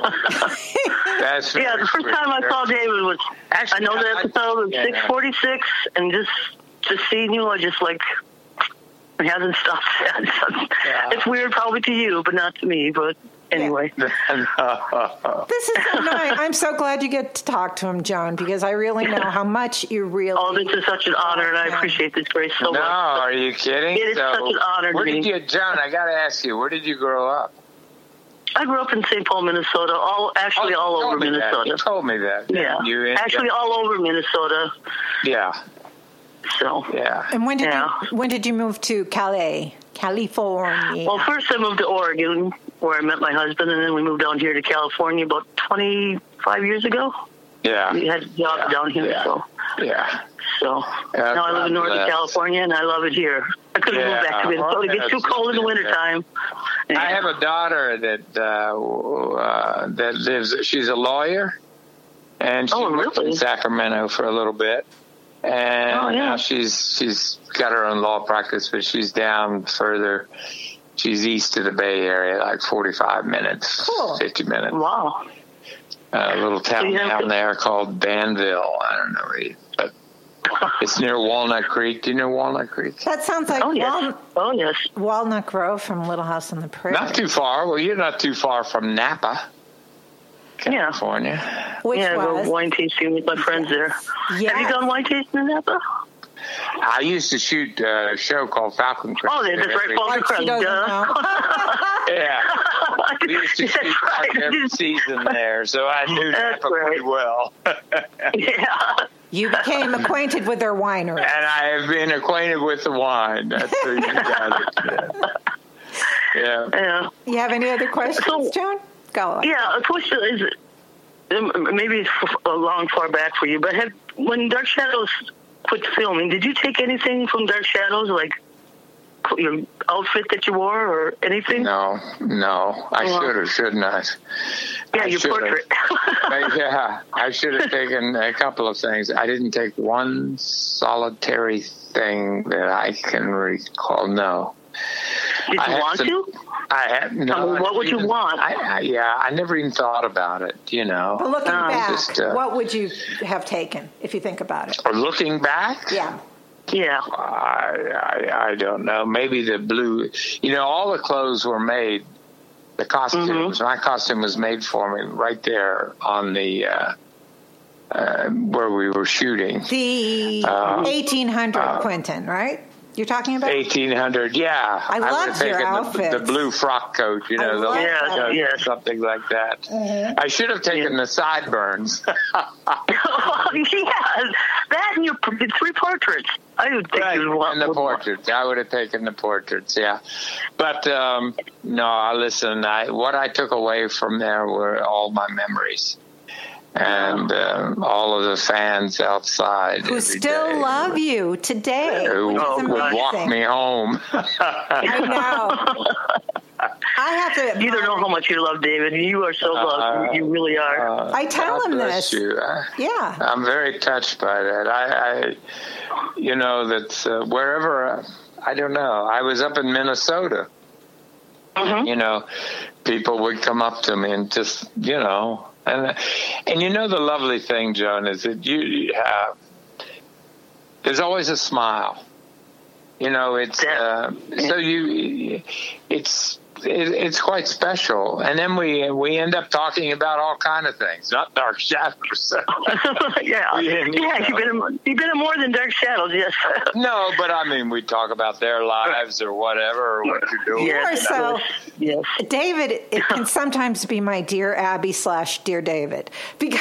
Speaker 3: the first time I saw David was. Actually, I know the episode was 646, and just seeing you, I just like. It hasn't stopped. It's weird probably to you, but not to me. But anyway.
Speaker 1: This is so nice. I'm so glad you get to talk to him, Joan, because I really know how much you really...
Speaker 3: Oh, this is such an honor, and I appreciate this, Grace, so much.
Speaker 2: No, are you kidding?
Speaker 3: It is such an honor to me.
Speaker 2: Joan, I got to ask you, where did you grow up?
Speaker 3: I grew up in St. Paul, Minnesota, all over Minnesota.
Speaker 2: You told me that.
Speaker 3: Yeah. All over Minnesota.
Speaker 2: Yeah.
Speaker 3: So
Speaker 1: and when did you move to California?
Speaker 3: Well, first I moved to Oregon, where I met my husband, and then we moved down here to California about 25 years ago.
Speaker 2: Yeah,
Speaker 3: we had jobs down here, so now I live in Northern California, and I love it here. I couldn't move back to Minnesota; it gets too cold in the wintertime.
Speaker 2: Yeah. I have a daughter that lives. She's a lawyer, and she lived in Sacramento for a little bit. And now she's got her own law practice, but she's down further. She's east of the Bay Area, like 45 minutes, 50 minutes.
Speaker 3: Wow.
Speaker 2: A little town down there called Danville. I don't know, but it's near Walnut Creek. Do you know Walnut Creek?
Speaker 1: That sounds like
Speaker 3: yes.
Speaker 1: Walnut Grove from Little House on the Prairie.
Speaker 2: Not too far. Well, you're not too far from Napa, California.
Speaker 1: Which
Speaker 3: I go wine tasting with my friends there. Yes. Have you gone wine tasting in Napa?
Speaker 2: I used to shoot a show called Falcon Crest.
Speaker 3: Oh, that's right, Falcon Crest.
Speaker 2: Yeah. We used to shoot every season there, so I knew Napa pretty well.
Speaker 3: Yeah.
Speaker 1: You became acquainted with their winery.
Speaker 2: And I have been acquainted with the wine. That's who you got it. Yeah.
Speaker 1: You have any other questions, Joan? Go on.
Speaker 3: Yeah, a question is, maybe it's a long far back for you, but when Dark Shadows quit filming, did you take anything from Dark Shadows, like your outfit that you wore or anything?
Speaker 2: No. I should have, shouldn't I?
Speaker 3: Yeah, your portrait.
Speaker 2: I should have taken a couple of things. I didn't take one solitary thing that I can recall. No.
Speaker 3: Did you want to?
Speaker 2: I had no.
Speaker 3: What would you want?
Speaker 2: I never even thought about it.
Speaker 1: But looking back, what would you have taken if you think about it?
Speaker 2: Or looking back?
Speaker 1: Yeah.
Speaker 3: Yeah.
Speaker 2: I don't know. Maybe the blue. All the clothes were made. The costumes. My costume was made for me right there on the where we were shooting.
Speaker 1: The 1800 Quentin, right? You're talking about
Speaker 2: 1800, yeah.
Speaker 1: I loved your outfit.
Speaker 2: The blue frock coat, something like that. Mm-hmm. I should have taken the sideburns.
Speaker 3: That and your 3 portraits. I would take
Speaker 2: the portraits. I would have taken the portraits, yeah. But no, listen. What I took away from there were all my memories. And all of the fans outside
Speaker 1: who still love you today,
Speaker 2: who would walk me home.
Speaker 1: I know. I have to.
Speaker 3: You don't know how much you love David. You are so loved. You really are.
Speaker 1: I tell him this.
Speaker 2: You.
Speaker 1: Yeah,
Speaker 2: I'm very touched by that. I that wherever I don't know. I was up in Minnesota. Mm-hmm. People would come up to me and just And the lovely thing, Joan, is that you have. There's always a smile. It's quite special. And then we end up talking about all kind of things, not Dark Shadows.
Speaker 3: Yeah, you've been in more than Dark Shadows, yes.
Speaker 2: No, but I mean, we talk about their lives or whatever, or what you're doing.
Speaker 1: Yes. David, it can sometimes be my Dear Abby / Dear David, because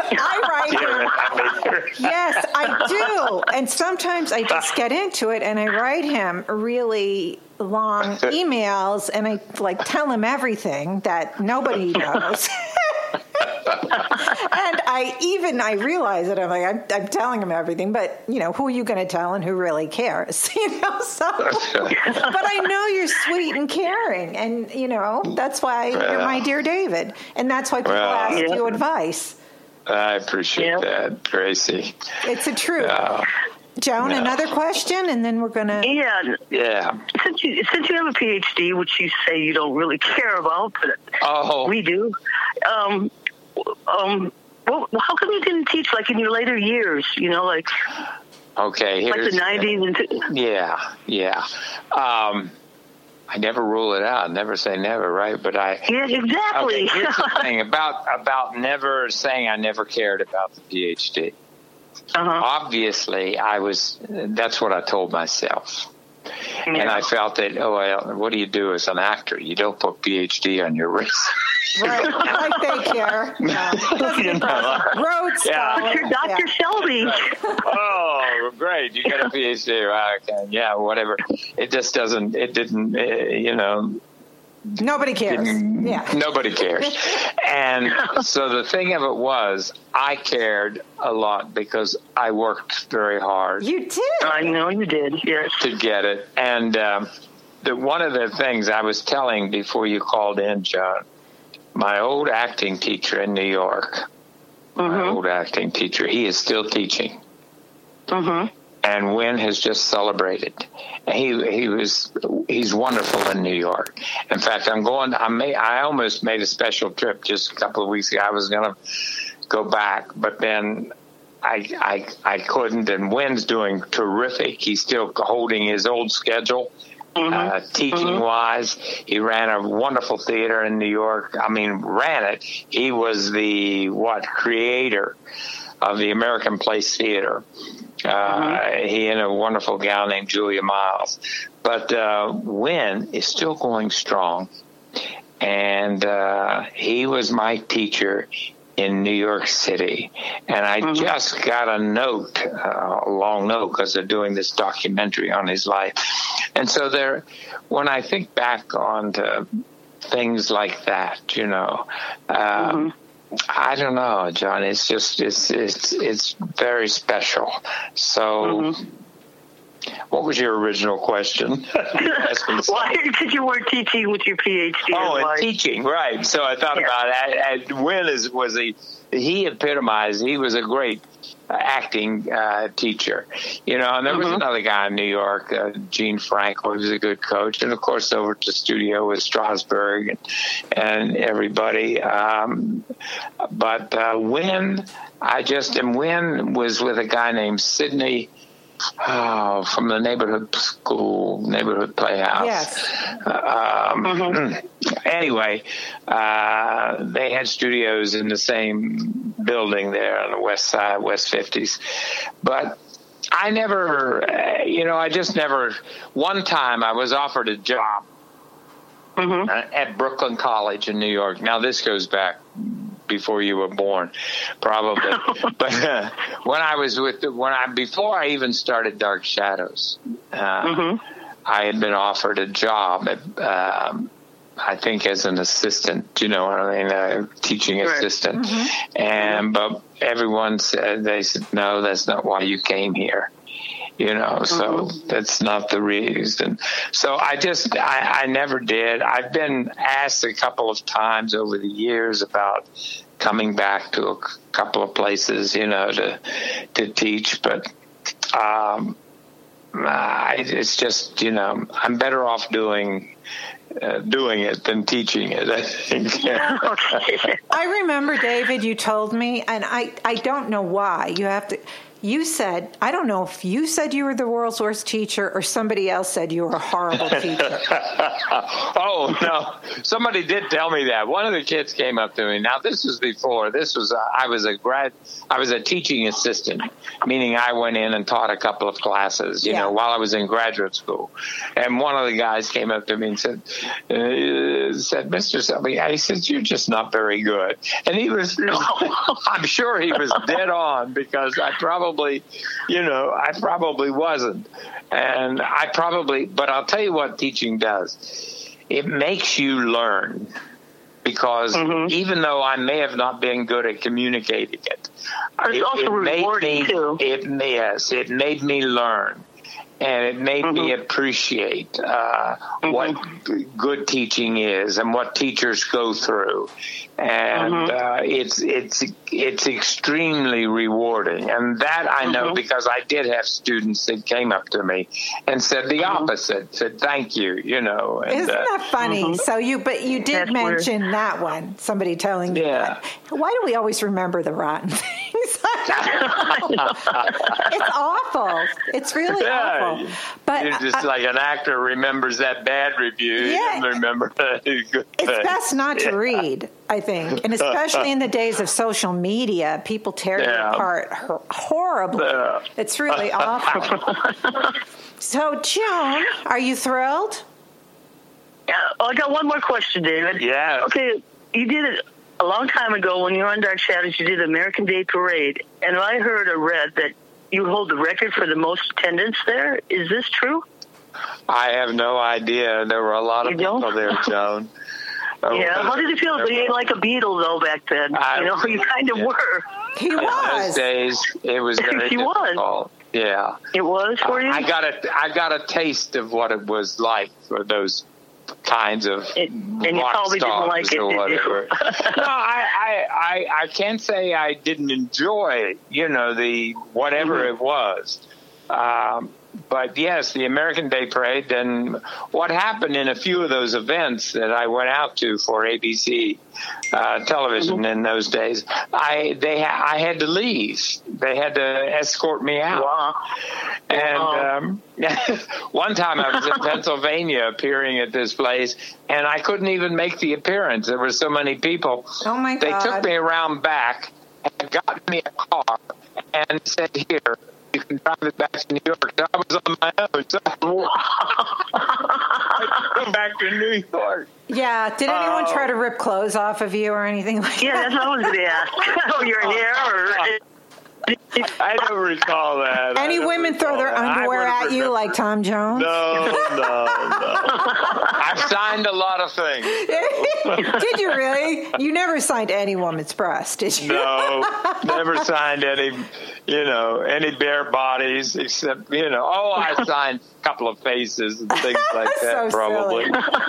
Speaker 1: I write him. Yes, I do. And sometimes I just get into it and I write him really long emails and I tell him everything that nobody knows. And I realize it. I'm like, I'm telling him everything, but who are you going to tell and who really cares? So, but I know you're sweet and caring, and that's why you're my Dear David, and that's why people ask you advice.
Speaker 2: I appreciate that, Gracie.
Speaker 1: It's a truth. Joan, another question, and then we're gonna.
Speaker 3: Yeah. Since you have a PhD, which you say you don't really care about, but we do. Well, how come you didn't teach in your later years?
Speaker 2: Okay,
Speaker 3: here's the 90s.
Speaker 2: Yeah. I never rule it out. Never say never, right? But
Speaker 3: exactly.
Speaker 2: Okay, here's the thing about never saying I never cared about the PhD. Obviously, that's what I told myself. Yeah. And I felt that, what do you do as an actor? You don't put PhD on your resume.
Speaker 1: Right, they care. Rhodes Scholar.
Speaker 3: Dr. Shelby.
Speaker 2: Oh, great. You got a PhD. Right, okay. Yeah, whatever. It just doesn't,
Speaker 1: nobody cares.
Speaker 2: Nobody cares. And so the thing of it was, I cared a lot because I worked very hard.
Speaker 1: You did.
Speaker 3: I know you did, yes.
Speaker 2: To get it. And one of the things I was telling before you called in, John, my old acting teacher in New York, he is still teaching. Mm-hmm. And Wynn has just celebrated. He's wonderful in New York. In fact, I almost made a special trip just a couple of weeks ago. I was going to go back, but then I couldn't. And Wynn's doing terrific. He's still holding his old schedule. Teaching wise, he ran a wonderful theater in New York. I mean, ran it. He was the creator of the American Place Theater. He and a wonderful gal named Julia Miles. But Wynn is still going strong. And he was my teacher in New York City. And I just got a note, a long note, because they're doing this documentary on his life. And so when I think back on things like that, I don't know, John. It's just it's very special. So, what was your original question?
Speaker 3: Why? Because you weren't teaching with your PhD.
Speaker 2: Oh, and teaching, right? So I thought about it. Wynn he epitomized. He was a great acting teacher, And there was another guy in New York, Gene Frankel, who was a good coach, and of course over at the studio with Strasberg and everybody. But Wynn was with a guy named Sidney from the neighborhood playhouse.
Speaker 1: Yes.
Speaker 2: Anyway, they had studios in the same building there on the west side, West 50s. But I never, I just never. One time I was offered a job at Brooklyn College in New York. Now this goes back before you were born, probably. But when I was before I even started Dark Shadows, I had been offered a job at, I think, as an assistant. You know what I mean? A teaching assistant. But everyone said, no, that's not why you came here. So that's not the reason. So I never did. I've been asked a couple of times over the years about coming back to a couple of places, to teach. But it's just, I'm better off doing it than teaching it, I think.
Speaker 1: I remember, David, you told me, and I don't know why, you said, I don't know if you said you were the world's worst teacher or somebody else said you were a horrible teacher.
Speaker 2: Oh, no. Somebody did tell me that. One of the kids came up to me. Now, this was before. I was a teaching assistant, meaning I went in and taught a couple of classes, while I was in graduate school. And one of the guys came up to me and said, Mr. Selby, he said, you're just not very good. And he was, I'm sure he was dead on, because I probably wasn't. And but I'll tell you what teaching does. It makes you learn, because even though I may have not been good at communicating it,
Speaker 3: it's also rewarding too.
Speaker 2: It made me learn. And it made me appreciate what good teaching is and what teachers go through. And it's extremely rewarding. And that I know, because I did have students that came up to me and said the opposite, said thank you, And,
Speaker 1: isn't that funny? So you did mention weird. That one, somebody telling you that. Why do we always remember the rotten things? It's awful. It's really awful. But
Speaker 2: you're just like an actor remembers that bad review. And remember that good
Speaker 1: it's best not to read, I think. And especially in the days of social media, people tear you apart horribly. It's really awful. So, Joan, are you thrilled?
Speaker 3: Yeah. I got one more question, David.
Speaker 2: Yeah.
Speaker 3: Okay, you did it a long time ago when you were on Dark Shadows. You did the American Day Parade, and I heard or read that you hold the record for the most attendance there. Is this true?
Speaker 2: I have no idea. There were a lot of people there, Joan.
Speaker 3: How did it feel being like a Beatle, though, back then? You kind of were.
Speaker 1: He was.
Speaker 2: In those days, it was very difficult. Yeah.
Speaker 3: It was for you?
Speaker 2: I got a taste of what it was like for those kinds of
Speaker 3: and you probably didn't like it, did you?
Speaker 2: No, I can't say I didn't enjoy, the whatever it was. But yes, the American Day Parade, and what happened in a few of those events that I went out to for ABC television in those days, I had to leave. They had to escort me out.
Speaker 3: Wow.
Speaker 2: And one time I was in Pennsylvania appearing at this place, and I couldn't even make the appearance. There were so many people.
Speaker 1: Oh, my God.
Speaker 2: They took me around back and got me a car and said, here, you can drive it back to New York. So I was on my own. So I come back to New York.
Speaker 1: Yeah. Did anyone try to rip clothes off of you or anything like that?
Speaker 3: Yeah, that's what I was going to ask. Your hair or...
Speaker 2: I don't recall that.
Speaker 1: Any women throw their underwear at you like Tom Jones?
Speaker 2: No. I've signed a lot of things.
Speaker 1: Did you really? You never signed any woman's breast, did you?
Speaker 2: No, never signed any bare bodies except, I signed a couple of faces and things like that,
Speaker 1: so
Speaker 2: probably.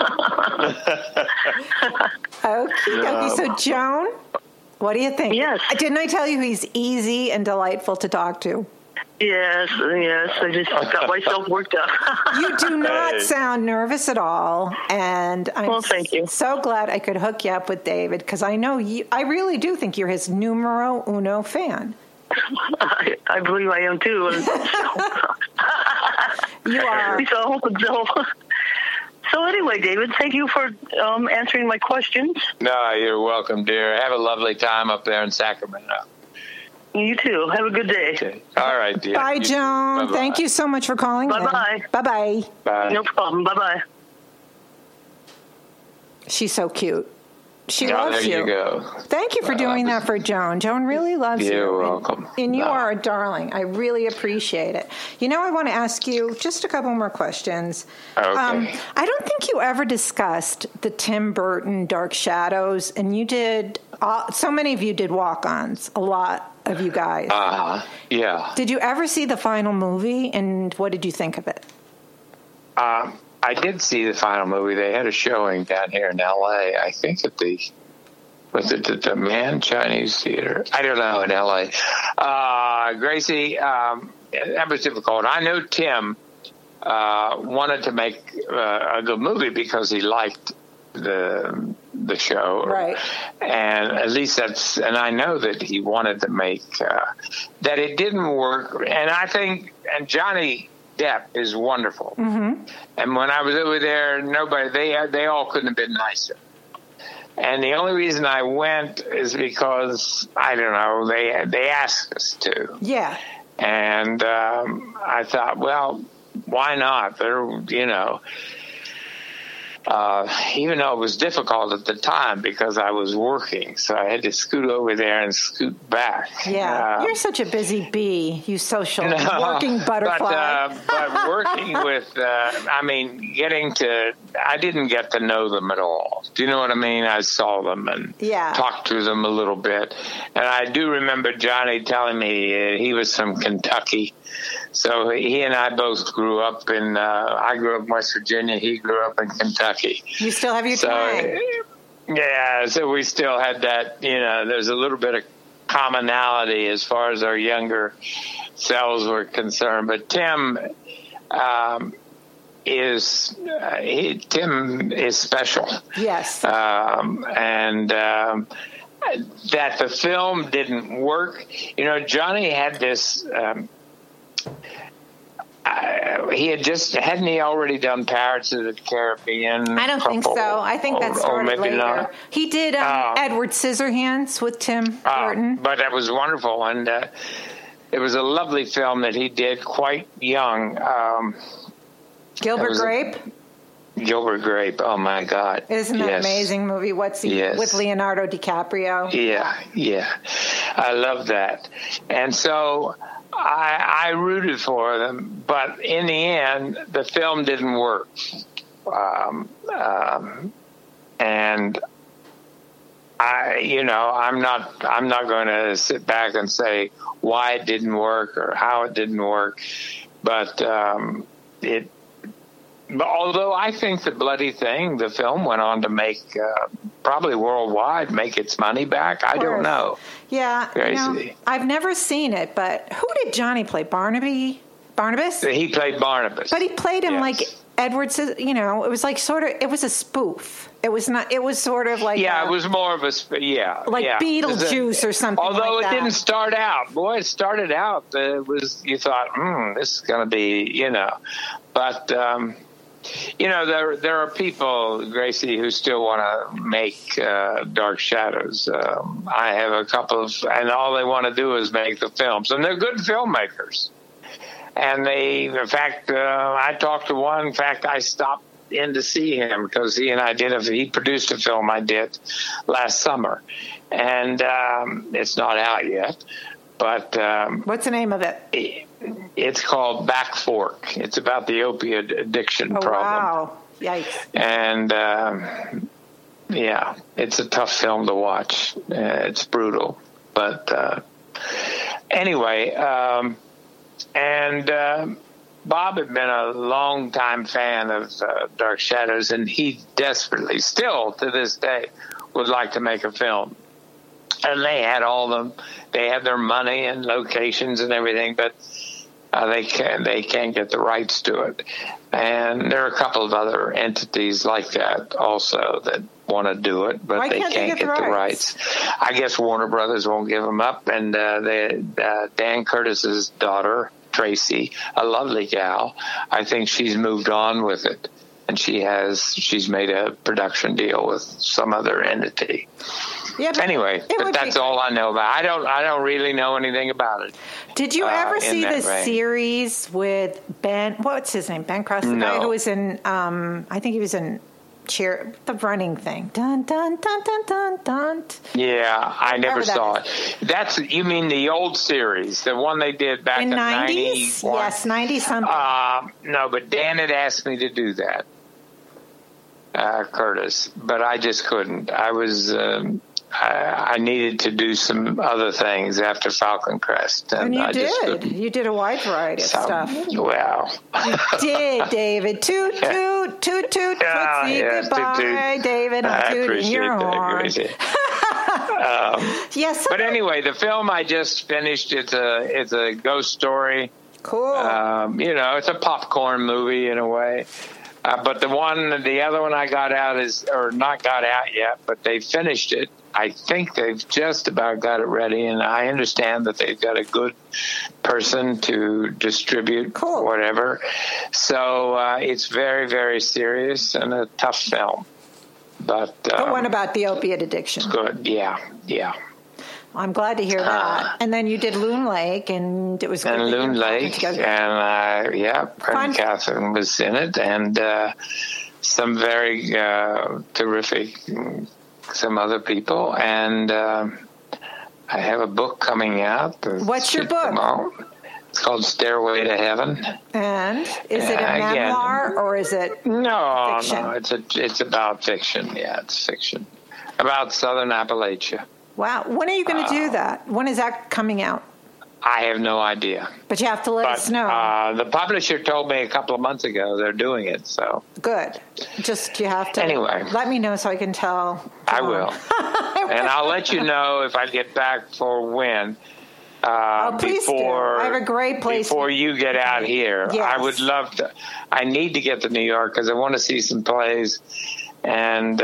Speaker 1: Okay, so Joan, what do you think?
Speaker 3: Yes.
Speaker 1: Didn't I tell you he's easy and delightful to talk to?
Speaker 3: Yes. I just got myself worked up.
Speaker 1: You do not sound nervous at all, and I'm
Speaker 3: thank you.
Speaker 1: So glad I could hook you up with David, because I know I really do think you're his numero uno fan.
Speaker 3: I believe I am too.
Speaker 1: You are.
Speaker 3: So anyway, David, thank you for answering my questions.
Speaker 2: No, you're welcome, dear. Have a lovely time up there in Sacramento.
Speaker 3: You too. Have a good day.
Speaker 2: Okay. All right, dear.
Speaker 1: Bye, Joan. Thank you so much for calling.
Speaker 3: Bye-bye.
Speaker 1: Bye-bye.
Speaker 2: Bye.
Speaker 3: No problem. Bye-bye.
Speaker 1: She's so cute. She loves you.
Speaker 2: There you go.
Speaker 1: Thank you for doing that for Joan. Joan really loves you.
Speaker 2: You're welcome.
Speaker 1: And you are a darling. I really appreciate it. You know, I want to ask you just a couple more questions.
Speaker 2: Okay.
Speaker 1: I don't think you ever discussed the Tim Burton Dark Shadows, and you did. So many of you did walk-ons. A lot of you guys.
Speaker 2: Yeah.
Speaker 1: Did you ever see the final movie, and what did you think of it?
Speaker 2: I did see the final movie. They had a showing down here in L.A., I think at the Mann Chinese Theater? I don't know, in L.A. Gracie, that was difficult. I know Tim wanted to make a good movie because he liked the show.
Speaker 1: Right.
Speaker 2: And at least and I know that he wanted to make, that it didn't work. And I think, and Johnny Depp is wonderful. Mm-hmm. And when I was over there, they all couldn't have been nicer. And the only reason I went is because, I don't know, they asked us to.
Speaker 1: Yeah.
Speaker 2: And I thought, well, why not? Even though it was difficult at the time because I was working, so I had to scoot over there and scoot back.
Speaker 1: Yeah, you're such a busy bee, you social working butterfly.
Speaker 2: But working with, I didn't get to know them at all. Do you know what I mean? I saw them and talked to them a little bit. And I do remember Johnny telling me he was from Kentucky. So he and I both grew up I grew up in West Virginia. He grew up in Kentucky.
Speaker 1: You still have your twang.
Speaker 2: Yeah, so we still had that, there's a little bit of commonality as far as our younger selves were concerned. But Tim is special. Yes. And that the film didn't work. Johnny had this... hadn't he already done Pirates of the Caribbean?
Speaker 1: I don't think so. I think that started later. Not. He did Edward Scissorhands with Tim Burton.
Speaker 2: But that was wonderful, and it was a lovely film that he did quite young.
Speaker 1: Gilbert Grape?
Speaker 2: Gilbert Grape, oh my God.
Speaker 1: Isn't that an amazing movie? With Leonardo DiCaprio?
Speaker 2: Yeah. I love that. And so... I rooted for them, but in the end, the film didn't work. And I'm not going to sit back and say why it didn't work or how it didn't work, but although I think the bloody thing, the film went on to make probably worldwide make its money back. I don't know.
Speaker 1: Yeah, I've never seen it, but who did Johnny play? Barnabas?
Speaker 2: He played Barnabas,
Speaker 1: but he played him like Edward. It was like it was a spoof. It was not. It was sort of like
Speaker 2: it was more of a
Speaker 1: like Beetlejuice or something.
Speaker 2: Although
Speaker 1: like
Speaker 2: it didn't start out, it started out. You thought, this is going to be, but. There are people, Gracie, who still want to make Dark Shadows. I have a couple and all they want to do is make the films, and they're good filmmakers. And in fact, I talked to one. In fact, I stopped in to see him because he produced a film I did last summer, and it's not out yet. But
Speaker 1: what's the name of it?
Speaker 2: It's called Back Fork. It's about the opioid addiction problem.
Speaker 1: Wow. Yikes.
Speaker 2: And, it's a tough film to watch. It's brutal. But anyway, Bob had been a long-time fan of Dark Shadows, and he desperately, still to this day, would like to make a film. And they had they had their money and locations and everything, but They can't get the rights to it. And there are a couple of other entities like that also that want to do it, but they can't get the rights. I guess Warner Brothers won't give them up. And Dan Curtis's daughter, Tracy, a lovely gal, I think she's moved on with it. And she's made a production deal with some other entity. Yeah, anyway, but that's all I know about it. I don't really know anything about it.
Speaker 1: Did you ever see the series with Ben? What's his name? Ben Cross, the guy who was in. I think he was in the running thing. Dun dun dun dun dun dun.
Speaker 2: Yeah, I never saw it. You mean the old series, the one they did back in the 90s?
Speaker 1: Yes, 90 something.
Speaker 2: No, but Dan had asked me to do that. Curtis, but I just couldn't. I was I needed to do some other things after Falcon Crest,
Speaker 1: and you did. You did a wide variety of stuff.
Speaker 2: Well,
Speaker 1: you did, David. Toot toot toot toot. Goodbye, toot. David. I'm tooting your horn. Yes.
Speaker 2: But anyway, the film I just finished. It's a ghost story.
Speaker 1: Cool.
Speaker 2: It's a popcorn movie in a way. But the other one I got out not got out yet, but they finished it. I think they've just about got it ready, and I understand that they've got a good person to distribute whatever. So it's very, very serious and a tough film. But
Speaker 1: one about the opiate addiction.
Speaker 2: It's good, yeah.
Speaker 1: I'm glad to hear that. And then you did Loon Lake, and it was good.
Speaker 2: And Loon Lake, and and Catherine was in it, and some very terrific, some other people, and I have a book coming out.
Speaker 1: What's your book?
Speaker 2: It's called Stairway to Heaven.
Speaker 1: And is it a memoir or is it fiction?
Speaker 2: No, it's about fiction. Yeah, it's fiction about Southern Appalachia.
Speaker 1: Wow. When are you going to do that? When is that coming out?
Speaker 2: I have no idea.
Speaker 1: But you have to let us know.
Speaker 2: The publisher told me a couple of months ago they're doing it. So
Speaker 1: good. Just you have to let me know so I can tell.
Speaker 2: I will. And I'll let you know if I get back for when.
Speaker 1: Please do. I have a great place.
Speaker 2: Before you get out here.
Speaker 1: Yes.
Speaker 2: I would love to. I need to get to New York because I want to see some plays. And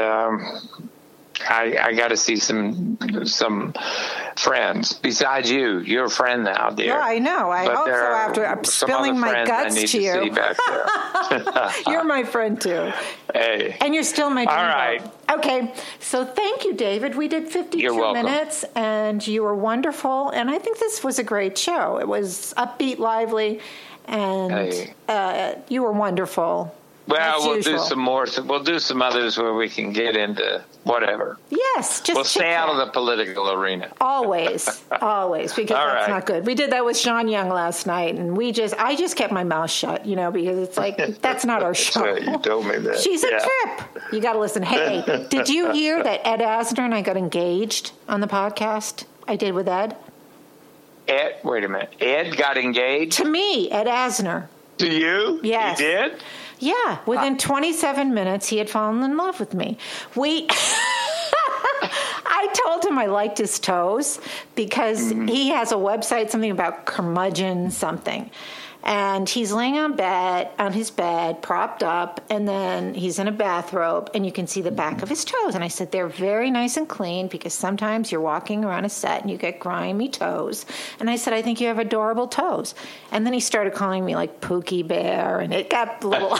Speaker 2: I got to see some friends besides you. You're a friend now, dear.
Speaker 1: Yeah, I know. I hope so. After I'm spilling my guts to you, you're my friend too.
Speaker 2: Hey,
Speaker 1: and you're still my dream.
Speaker 2: All right.
Speaker 1: Okay. So thank you, David. We did 52 minutes, and you were wonderful. And I think this was a great show. It was upbeat, lively, and you were wonderful.
Speaker 2: Well, we'll do some more. We'll do some others where we can get into whatever.
Speaker 1: Yes,
Speaker 2: we'll stay out of the political arena.
Speaker 1: Always, because that's not good. We did that with Sean Young last night, and I just kept my mouth shut, because it's like that's not our show.
Speaker 2: Right, you told me that.
Speaker 1: She's a trip. You got to listen. Hey, did you hear that Ed Asner and I got engaged on the podcast I did with Ed?
Speaker 2: Ed, wait a minute. Ed got engaged
Speaker 1: to me. Ed Asner.
Speaker 2: To you?
Speaker 1: Yes.
Speaker 2: He did?
Speaker 1: Yeah, within 27 minutes, he had fallen in love with me. I told him I liked his toes because he has a website, something about curmudgeon something. And he's laying on his bed, propped up, and then he's in a bathrobe, and you can see the back of his toes. And I said, they're very nice and clean because sometimes you're walking around a set and you get grimy toes. And I said, I think you have adorable toes. And then he started calling me like Pookie Bear, and it got a little... He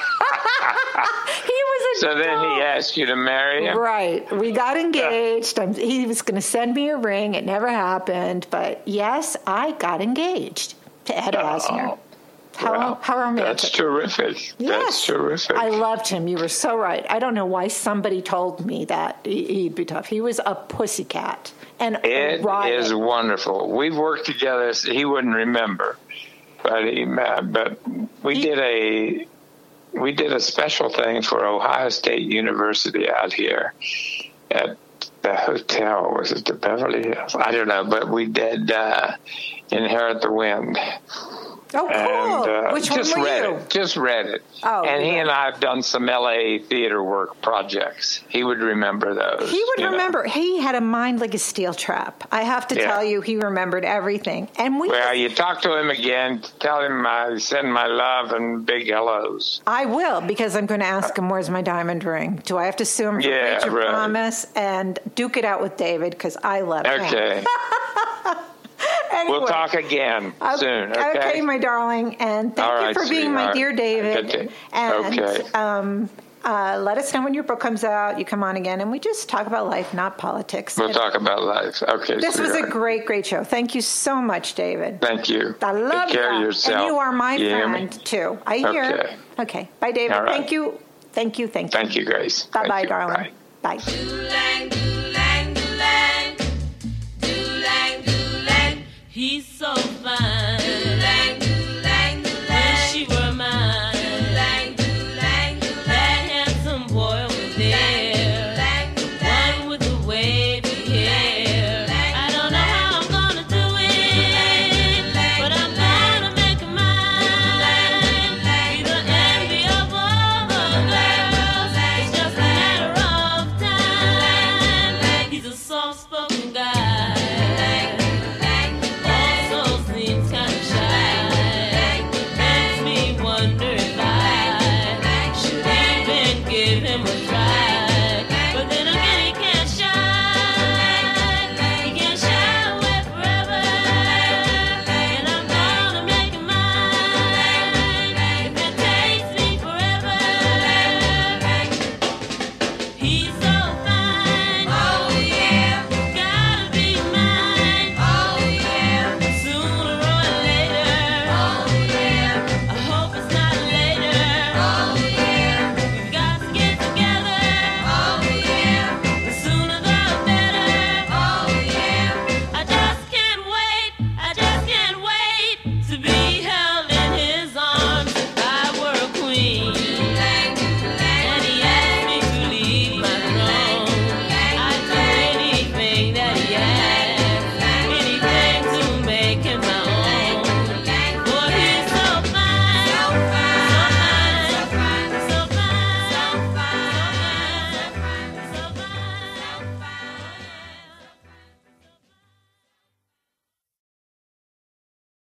Speaker 1: was
Speaker 2: So then he asked you to marry him?
Speaker 1: Right. We got engaged. He was going to send me a ring. It never happened. But yes, I got engaged to Ed Asner. How romantic.
Speaker 2: That's terrific.
Speaker 1: Yes.
Speaker 2: That's terrific.
Speaker 1: I loved him. You were so right. I don't know why somebody told me that he'd be tough. He was a pussycat. And
Speaker 2: Ed is wonderful. We've worked together. He wouldn't remember. But we did a special thing for Ohio State University out here at the hotel. Was it the Beverly Hills? I don't know, but we did Inherit the Wind.
Speaker 1: Oh, cool.
Speaker 2: And,
Speaker 1: Which one were you?
Speaker 2: Just read it.
Speaker 1: Oh,
Speaker 2: and he and I have done some LA theater work projects. He would remember those.
Speaker 1: He would remember. He had a mind like a steel trap. I have to tell you, he remembered everything. And
Speaker 2: you talk to him again. Tell him I send my love and big hellos.
Speaker 1: I will, because I'm going to ask him, where's my diamond ring? Do I have to sue him for breach of promise? And duke it out with David, because I love him.
Speaker 2: Okay. Anyway, we'll talk again soon.
Speaker 1: Okay, my darling, and thank you for being my dear David. And let us know when your book comes out. You come on again, and we just talk about life, not politics.
Speaker 2: We'll talk about life. Okay.
Speaker 1: This was a great, great show. Thank you so much, David.
Speaker 2: Thank you.
Speaker 1: I love
Speaker 2: Take care of yourself.
Speaker 1: And you are my friend too. I hear. Okay. Bye, David.
Speaker 2: Right.
Speaker 1: Thank you. Thank you. Thank you.
Speaker 2: Thank you, Grace.
Speaker 1: Bye, darling. Bye.
Speaker 4: He's